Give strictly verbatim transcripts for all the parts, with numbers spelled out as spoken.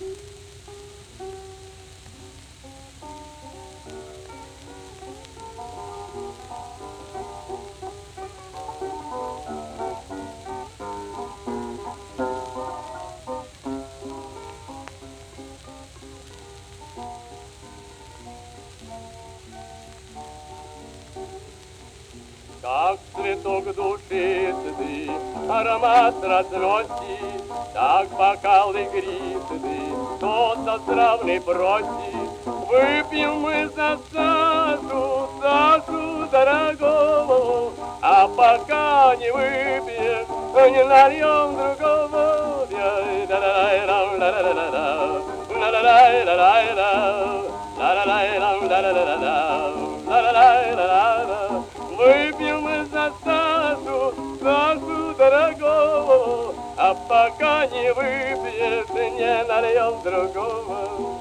Как цветок души ты, аромат разносит, так бокал игристый, тот отравный просит. Выпьем мы за Сашу, Сашу дорогого, а пока не выпьем, не нальем другого. Выпьем мы за Сашу, Сашу дорогого, а пока не выпьешь, не нальем другого.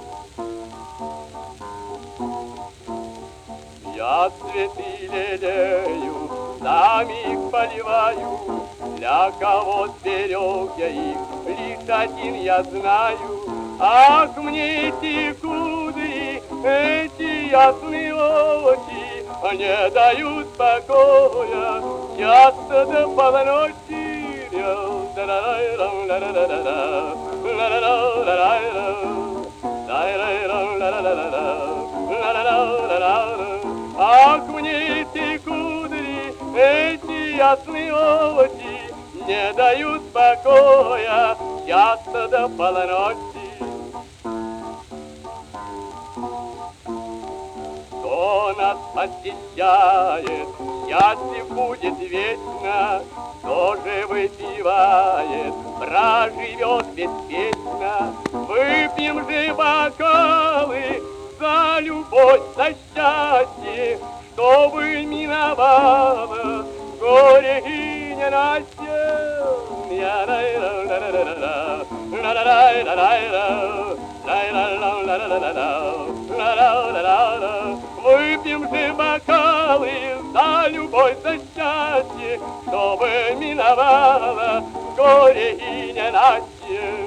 Я цветы лелею, сам их поливаю, для кого сберег я их, лишь один я знаю. Ах, мне эти кудри, эти ясные очи не дают покоя, часто до полночи. Ах, мне эти кудри, эти ясные очи не дают покоя, часто до полночи. Кто нас посещает, счастлив будет вечно, кто же выпивает, проживет беспечно. Выпьем же бокалы за любовь, за счастье, чтобы миновало горе и ненастье. Выпьем же бокалы за любовь, за счастье, чтобы миновало горе и ненастье.